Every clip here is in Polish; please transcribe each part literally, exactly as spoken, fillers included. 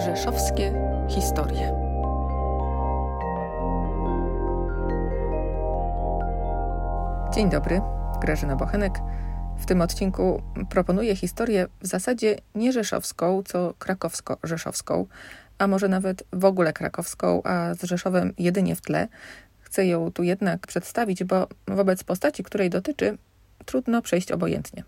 Rzeszowskie historie. Dzień dobry, Grażyna Bochenek. W tym odcinku proponuję historię w zasadzie nie rzeszowską, co krakowsko-rzeszowską, a może nawet w ogóle krakowską, a z Rzeszowem jedynie w tle. Chcę ją tu jednak przedstawić, bo wobec postaci, której dotyczy, trudno przejść obojętnie.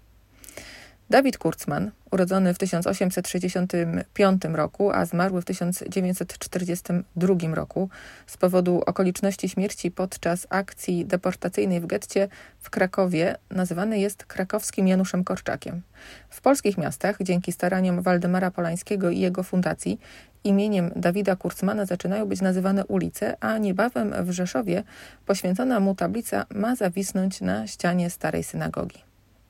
Dawid Kurcman, urodzony w tysiąc osiemset sześćdziesiątym piątym roku, a zmarły w tysiąc dziewięćset czterdziestym drugim roku z powodu okoliczności śmierci podczas akcji deportacyjnej w getcie w Krakowie, nazywany jest krakowskim Januszem Korczakiem. W polskich miastach, dzięki staraniom Waldemara Polańskiego i jego fundacji, imieniem Dawida Kurcmana zaczynają być nazywane ulice, a niebawem w Rzeszowie poświęcona mu tablica ma zawisnąć na ścianie starej synagogi.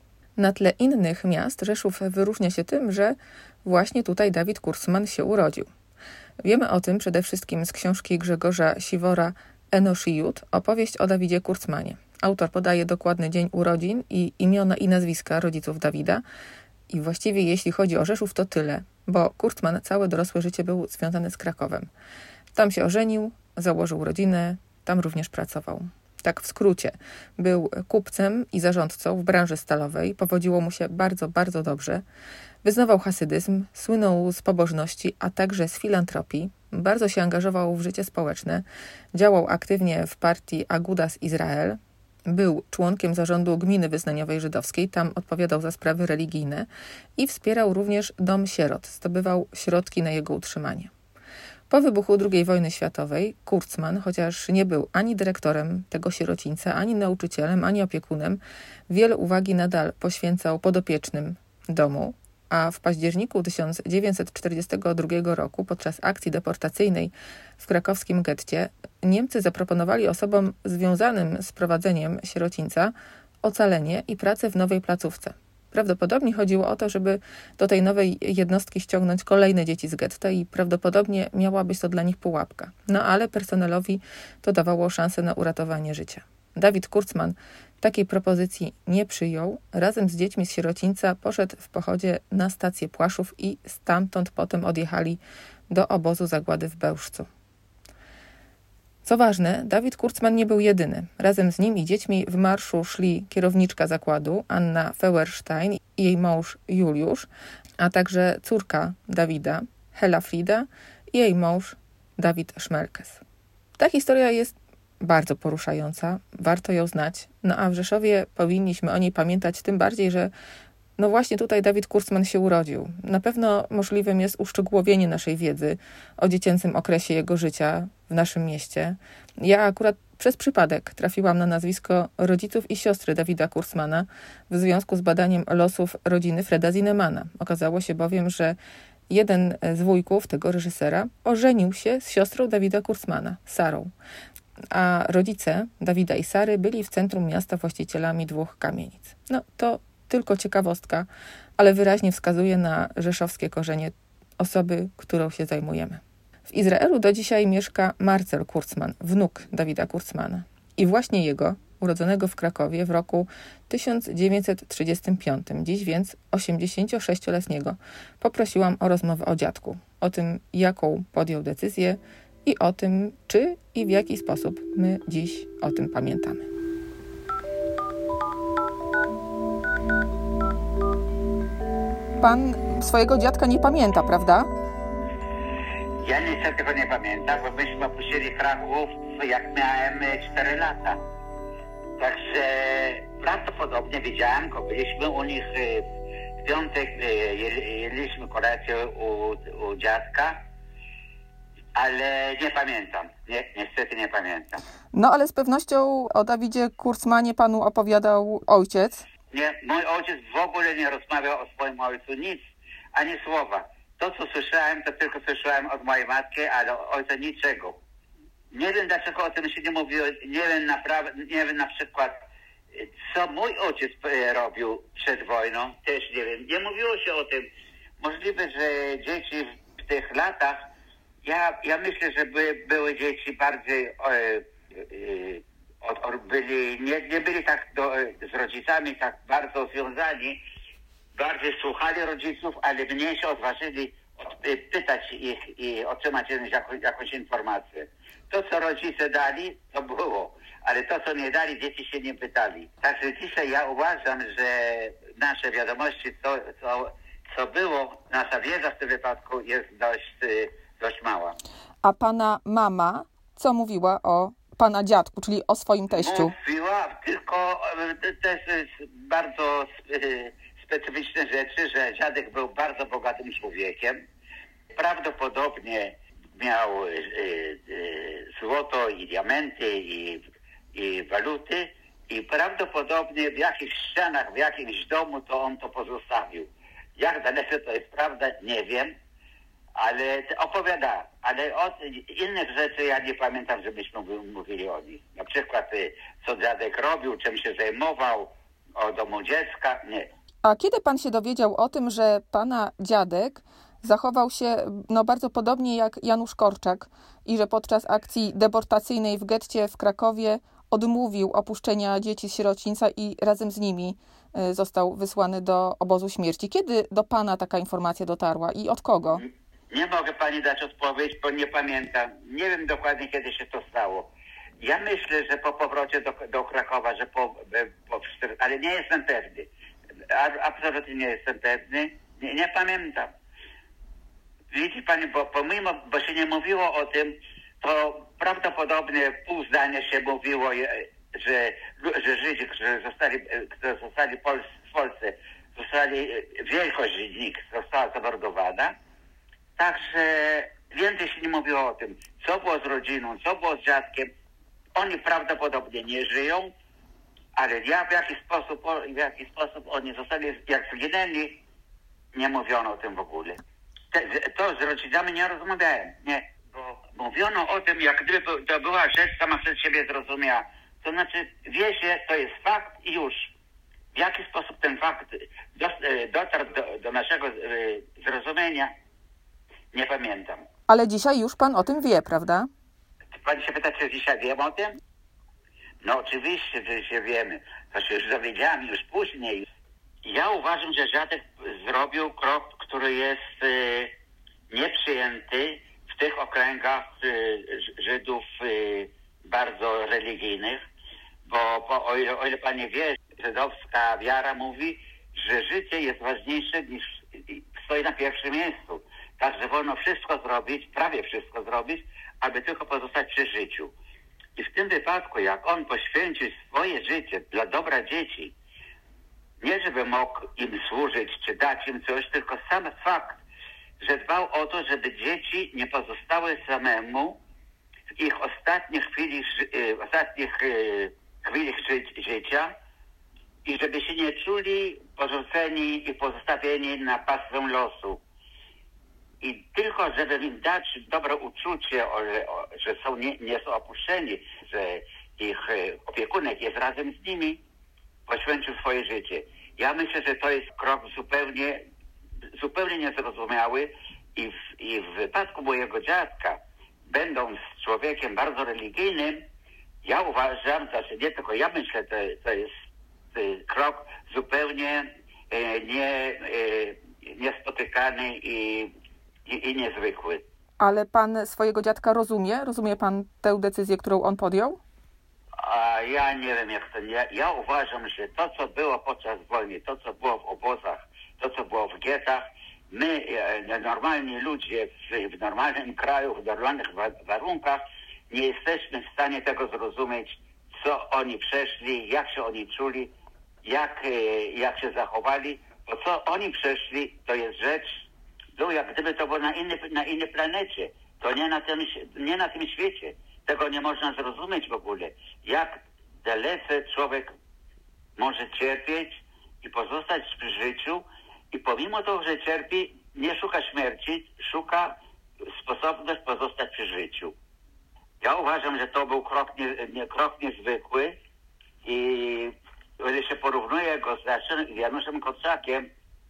Na tle innych miast Rzeszów wyróżnia się tym, że właśnie tutaj Dawid Kurcman się urodził. Wiemy o tym przede wszystkim z książki Grzegorza Siwora Enosi Jud, opowieść o Dawidzie Kurcmanie. Autor podaje dokładny dzień urodzin i imiona i nazwiska rodziców Dawida. I właściwie jeśli chodzi o Rzeszów, to tyle, bo Kurcman całe dorosłe życie był związany z Krakowem. Tam się ożenił, założył rodzinę, tam również pracował. Tak w skrócie, był kupcem i zarządcą w branży stalowej, powodziło mu się bardzo, bardzo dobrze. Wyznawał hasydyzm, słynął z pobożności, a także z filantropii. Bardzo się angażował w życie społeczne, działał aktywnie w partii Agudas Izrael. Był członkiem zarządu gminy wyznaniowej żydowskiej, tam odpowiadał za sprawy religijne i wspierał również dom sierot, zdobywał środki na jego utrzymanie. Po wybuchu drugiej wojny światowej Kurcman, chociaż nie był ani dyrektorem tego sierocińca, ani nauczycielem, ani opiekunem, wiele uwagi nadal poświęcał podopiecznym domu, a w październiku tysiąc dziewięćset czterdziestego drugiego roku podczas akcji deportacyjnej w krakowskim getcie Niemcy zaproponowali osobom związanym z prowadzeniem sierocińca ocalenie i pracę w nowej placówce. Prawdopodobnie chodziło o to, żeby do tej nowej jednostki ściągnąć kolejne dzieci z getta i prawdopodobnie miała być to dla nich pułapka. No ale personelowi to dawało szansę na uratowanie życia. Dawid Kurcman takiej propozycji nie przyjął. Razem z dziećmi z sierocińca poszedł w pochodzie na stację Płaszów i stamtąd potem odjechali do obozu zagłady w Bełżcu. Co ważne, Dawid Kurcman nie był jedyny. Razem z nim i dziećmi w marszu szli kierowniczka zakładu Anna Feuerstein i jej mąż Juliusz, a także córka Dawida, Hela Frida i jej mąż Dawid Szmelkes. Ta historia jest bardzo poruszająca, warto ją znać, no a w Rzeszowie powinniśmy o niej pamiętać, tym bardziej, że no właśnie tutaj Dawid Kurcman się urodził. Na pewno możliwym jest uszczegółowienie naszej wiedzy o dziecięcym okresie jego życia w naszym mieście. Ja akurat przez przypadek trafiłam na nazwisko rodziców i siostry Dawida Kurcmana w związku z badaniem losów rodziny Freda Zinnemana. Okazało się bowiem, że jeden z wujków tego reżysera ożenił się z siostrą Dawida Kurcmana, Sarą. A rodzice Dawida i Sary byli w centrum miasta właścicielami dwóch kamienic. No to tylko ciekawostka, ale wyraźnie wskazuje na rzeszowskie korzenie osoby, którą się zajmujemy. W Izraelu do dzisiaj mieszka Marcel Kurcman, wnuk Dawida Kurcmana. I właśnie jego, urodzonego w Krakowie w roku tysiąc dziewięćset trzydziestym piątym, dziś więc osiemdziesięciosześcioletniego, poprosiłam o rozmowę o dziadku, o tym, jaką podjął decyzję i o tym, czy i w jaki sposób my dziś o tym pamiętamy. Pan swojego dziadka nie pamięta, prawda? Ja niestety tego nie pamiętam, bo myśmy opuścili Kraków, jak miałem cztery lata. Także prawdopodobnie widziałem go, byliśmy u nich w piątek, jedliśmy kolację u, u dziadka, ale nie pamiętam, nie, niestety nie pamiętam. No ale z pewnością o Dawidzie Kurcmanie panu opowiadał ojciec. Nie, mój ojciec w ogóle nie rozmawiał o swoim ojcu, nic, ani słowa. To, co słyszałem, to tylko słyszałem od mojej matki, ale od ojca niczego. Nie wiem, dlaczego o tym się nie mówiło, nie wiem, naprawdę, nie wiem na przykład, co mój ojciec robił przed wojną, też nie wiem. Nie mówiło się o tym. Możliwe, że dzieci w tych latach, ja, ja myślę, że by, były dzieci bardziej... E, e, Od, od, byli, nie, nie byli tak do, z rodzicami tak bardzo związani, bardziej słuchali rodziców, ale mniej się odważyli od, pytać ich i otrzymać jakąś, jakąś informację. To, co rodzice dali, to było, ale to, co nie dali, dzieci się nie pytali. Także dzisiaj ja uważam, że nasze wiadomości, co, co, co było, nasza wiedza w tym wypadku jest dość, dość mała. A pana mama co mówiła o pana dziadku, czyli o swoim teściu? Mówiła tylko też bardzo specyficzne rzeczy, że dziadek był bardzo bogatym człowiekiem. Prawdopodobnie miał y, y, złoto i diamenty i, i waluty i prawdopodobnie w jakichś ścianach, w jakimś domu to on to pozostawił. Jak daleko to jest prawda, nie wiem, ale opowiada. Ale od innych rzeczy ja nie pamiętam, żebyśmy mówili o nich. Na przykład co dziadek robił, czym się zajmował, o domu dziecka, nie. A kiedy pan się dowiedział o tym, że pana dziadek zachował się no, bardzo podobnie jak Janusz Korczak i że podczas akcji deportacyjnej w getcie w Krakowie odmówił opuszczenia dzieci z sierocińca i razem z nimi został wysłany do obozu śmierci? Kiedy do pana taka informacja dotarła i od kogo? Nie mogę pani dać odpowiedź, bo nie pamiętam. Nie wiem dokładnie, kiedy się to stało. Ja myślę, że po powrocie do, do Krakowa, że po, po... Ale nie jestem pewny. Absolutnie nie jestem pewny. Nie, nie pamiętam. Widzi pani, bo pomimo, bo się nie mówiło o tym, to prawdopodobnie pół zdania się mówiło, że, że Żydzi, którzy zostali, którzy zostali w Polsce, zostali, wielkość z nich została zamordowana. Także więcej się nie mówiło o tym, co było z rodziną, co było z dziadkiem. Oni prawdopodobnie nie żyją, ale ja w jaki sposób, w jaki sposób oni zostali, jak zginęli, nie mówiono o tym w ogóle. Te, to z rodzinami nie rozmawiałem, nie. Bo mówiono o tym, jak gdyby to była rzecz sama przez siebie zrozumiała. To znaczy, wie się, to jest fakt i już. W jaki sposób ten fakt dotarł do, do naszego zrozumienia, nie pamiętam. Ale dzisiaj już pan o tym wie, prawda? Pani się pyta, czy dzisiaj wiem o tym? No oczywiście, że się wiemy. To się już dowiedziałem już później. Ja uważam, że dziadek zrobił krok, który jest y, nieprzyjęty w tych okręgach y, Żydów y, bardzo religijnych, bo, bo o, ile, o ile pani wie, żydowska wiara mówi, że życie jest ważniejsze niż stoi na pierwszym miejscu. Także wolno wszystko zrobić, prawie wszystko zrobić, aby tylko pozostać przy życiu. I w tym wypadku, jak on poświęcił swoje życie dla dobra dzieci, nie żeby mógł im służyć, czy dać im coś, tylko sam fakt, że dbał o to, żeby dzieci nie pozostały samemu w ich ostatnich chwili, w ostatnich chwilach ży- życia i żeby się nie czuli porzuceni i pozostawieni na pastwę losu. I tylko, żeby im dać dobre uczucie, że są, nie, nie są opuszczeni, że ich opiekunek jest razem z nimi, poświęcił swoje życie. Ja myślę, że to jest krok zupełnie, zupełnie niezrozumiały i w, i w wypadku mojego dziadka, będąc człowiekiem bardzo religijnym, ja uważam, znaczy nie tylko ja myślę, to, to jest krok zupełnie e, nie, e, niespotykany i I, i niezwykły. Ale pan swojego dziadka rozumie? Rozumie pan tę decyzję, którą on podjął? A ja nie wiem jak to. Ja, ja uważam, że to, co było podczas wojny, to, co było w obozach, to, co było w getach, my, normalni ludzie w, w normalnym kraju, w normalnych wa- warunkach, nie jesteśmy w stanie tego zrozumieć, co oni przeszli, jak się oni czuli, jak, jak się zachowali. Bo co oni przeszli, to jest rzecz, no, jak gdyby to było na, inny, na innej planecie. To nie na, tym, nie na tym świecie. Tego nie można zrozumieć w ogóle. Jak dalece człowiek może cierpieć i pozostać przy życiu i pomimo tego, że cierpi, nie szuka śmierci, szuka sposobność pozostać przy życiu. Ja uważam, że to był krok, nie, nie, krok niezwykły i jeżeli się porównuje go z Januszem Korczakiem,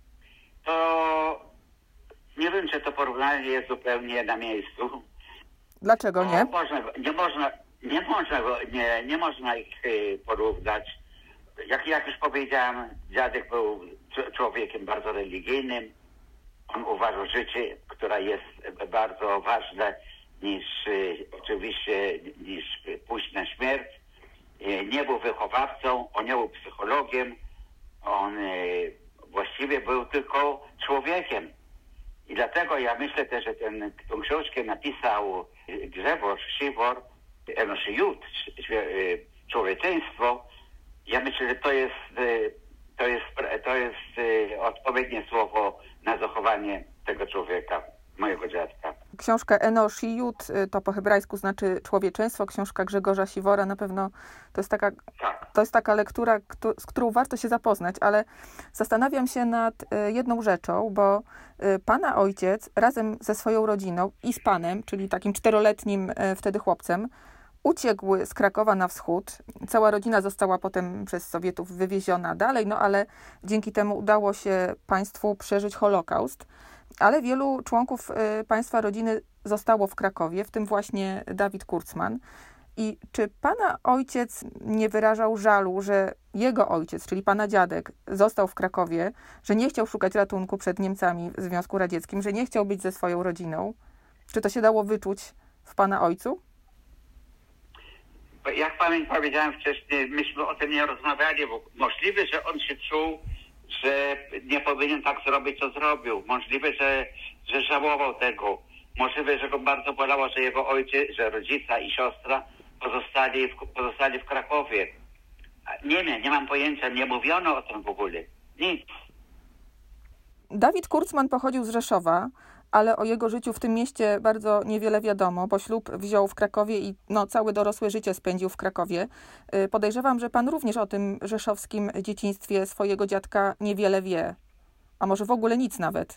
to nie wiem, czy to porównanie jest zupełnie na miejscu. Dlaczego nie? Można, nie można, nie można, nie, nie można ich porównać. Jak, jak już powiedziałem, dziadek był człowiekiem bardzo religijnym. On uważał życie, które jest bardzo ważne niż oczywiście niż pójść na śmierć. Nie był wychowawcą, on nie był psychologiem, on właściwie był tylko człowiekiem. I dlatego ja myślę też, że ten, tą książkę napisał Grzegorz Siwor, Enoshiyut, człowieczeństwo. Ja myślę, że to jest, to jest, to jest odpowiednie słowo na zachowanie tego człowieka, mojego dziadka. Książka Enoshiyut to po hebrajsku znaczy człowieczeństwo. Książka Grzegorza Siwora na pewno to jest taka, tak. to jest taka lektura, z którą warto się zapoznać, ale zastanawiam się nad jedną rzeczą, bo pana ojciec razem ze swoją rodziną i z panem, czyli takim czteroletnim wtedy chłopcem, uciekł z Krakowa na wschód. Cała rodzina została potem przez Sowietów wywieziona dalej, no ale dzięki temu udało się państwu przeżyć Holokaust. Ale wielu członków państwa rodziny zostało w Krakowie, w tym właśnie Dawid Kurcman. I czy pana ojciec nie wyrażał żalu, że jego ojciec, czyli pana dziadek, został w Krakowie, że nie chciał szukać ratunku przed Niemcami w Związku Radzieckim, że nie chciał być ze swoją rodziną? Czy to się dało wyczuć w pana ojcu? Jak pamięć powiedziałem wcześniej, myśmy o tym nie rozmawiali, bo możliwe, że on się czuł, że nie powinien tak zrobić, co zrobił. Możliwe, że, że żałował tego. Możliwe, że go bardzo bolało, że jego ojciec, że rodzica i siostra pozostali w, pozostali w Krakowie. Nie wiem, nie mam pojęcia, nie mówiono o tym w ogóle. Nic. Dawid Kurcman pochodził z Rzeszowa, ale o jego życiu w tym mieście bardzo niewiele wiadomo, bo ślub wziął w Krakowie i no, całe dorosłe życie spędził w Krakowie. Podejrzewam, że pan również o tym rzeszowskim dzieciństwie swojego dziadka niewiele wie, a może w ogóle nic nawet.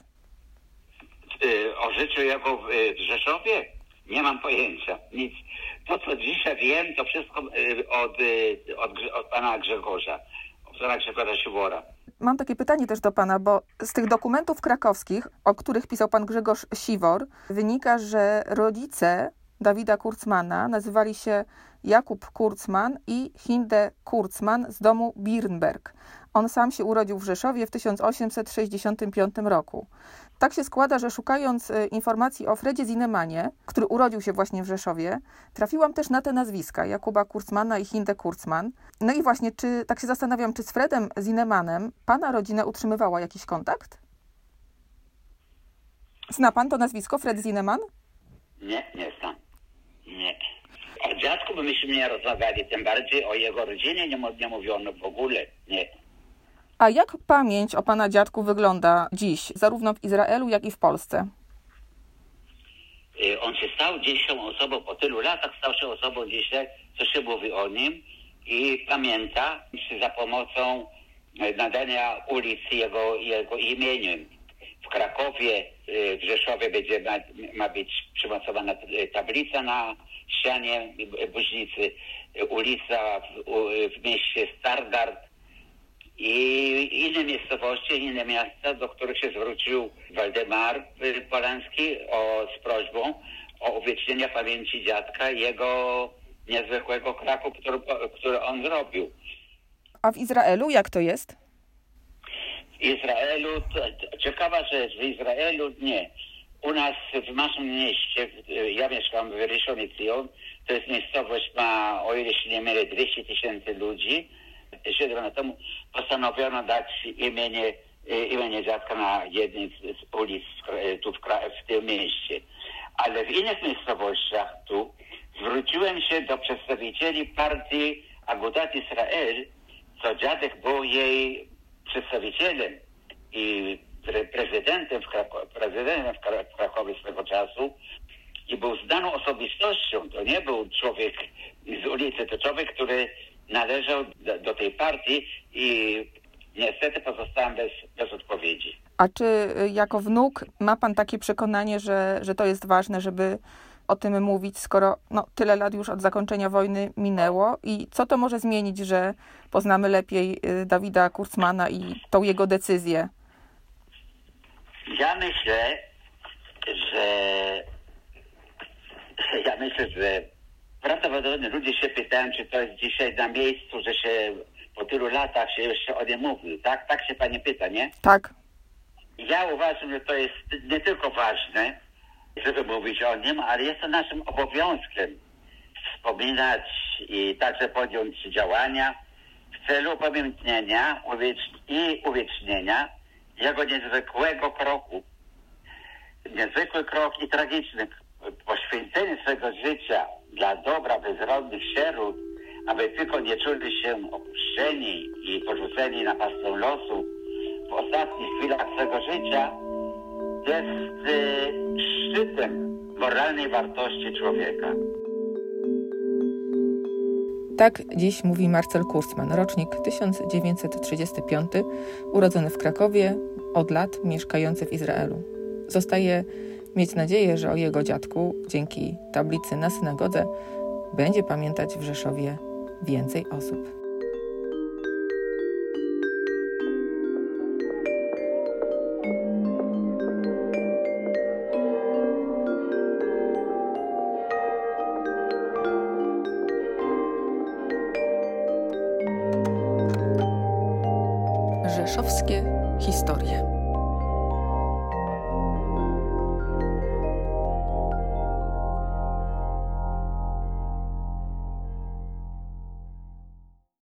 O życiu jego w Rzeszowie? Nie mam pojęcia, nic. To, co dzisiaj wiem, to wszystko od, od, od pana Grzegorza, od pana Grzegorza Siwora. Mam takie pytanie też do pana, bo z tych dokumentów krakowskich, o których pisał pan Grzegorz Siwor, wynika, że rodzice Dawida Kurcmana nazywali się Jakub Kurcman i Hinde Kurcman z domu Birnberg. On sam się urodził w Rzeszowie w tysiąc osiemset sześćdziesiątym piątym roku. Tak się składa, że szukając informacji o Fredzie Zinnemanie, który urodził się właśnie w Rzeszowie, trafiłam też na te nazwiska, Jakuba Kurcmana i Hinde Kurcman. No i właśnie, czy tak się zastanawiam, czy z Fredem Zinnemanem pana rodzina utrzymywała jakiś kontakt? Zna pan to nazwisko, Fred Zinneman? Nie, nie znam. Nie. O dziadku myśmy nie rozmawiali, tym bardziej o jego rodzinie nie, nie mówiono w ogóle. Nie. A jak pamięć o pana dziadku wygląda dziś, zarówno w Izraelu, jak i w Polsce? On się stał dzisiejszą osobą, po tylu latach stał się osobą dzisiaj, co się mówi o nim i pamięta za pomocą nadania ulicy jego, jego imieniem. W Krakowie, w Rzeszowie będzie, ma, ma być przymocowana tablica na ścianie Buźnicy, ulica w, w mieście Stargard i inne miejscowości, inne miasta, do których się zwrócił Waldemar Polański o, z prośbą o uwiecznienie pamięci dziadka i jego niezwykłego kraku, który, który on zrobił. A w Izraelu jak to jest? W Izraelu, to, ciekawa rzecz, w Izraelu nie. U nas w naszym mieście, ja mieszkam w Rishon LeZion, to jest miejscowość, ma, o ile się nie mylę, dwieście tysięcy ludzi. Siedem lat temu postanowiono dać imienie, imienie dziadka na jednej z ulic tu w, w tym mieście. Ale w innych miejscowościach tu zwróciłem się do przedstawicieli partii Agudat Israel, co dziadek był jej przedstawicielem i prezydentem w, Krako- prezydentem w Krakowie swego czasu i był znaną osobistością. To nie był człowiek z ulicy, to człowiek, który należał do, do tej partii i niestety pozostałem bez, bez odpowiedzi. A czy jako wnuk ma pan takie przekonanie, że, że to jest ważne, żeby o tym mówić, skoro no, tyle lat już od zakończenia wojny minęło i co to może zmienić, że poznamy lepiej Dawida Kurcmana i tą jego decyzję? Ja myślę, że ja myślę, że prawdopodobnie ludzie się pytają, czy to jest dzisiaj na miejscu, że się po tylu latach się jeszcze o nie mówi. Tak? Tak się pani pyta, nie? Tak. Ja uważam, że to jest nie tylko ważne, żeby mówić o nim, ale jest to naszym obowiązkiem wspominać i także podjąć działania w celu upamiętnienia i uwiecznienia jego niezwykłego kroku. Niezwykły krok i tragiczny. Poświęcenie swego życia dla dobra bezrodnych sierot, aby tylko nie czuli się opuszczeni i porzuceni na pastwę losu w ostatnich chwilach swego życia, jest y, szczytem moralnej wartości człowieka. Tak dziś mówi Marcel Kurzman, rocznik tysiąc dziewięćset trzydziesty piąty, urodzony w Krakowie, od lat mieszkający w Izraelu. Zostaje mieć nadzieję, że o jego dziadku, dzięki tablicy na synagodze, będzie pamiętać w Rzeszowie więcej osób. Rzeszowskie historie.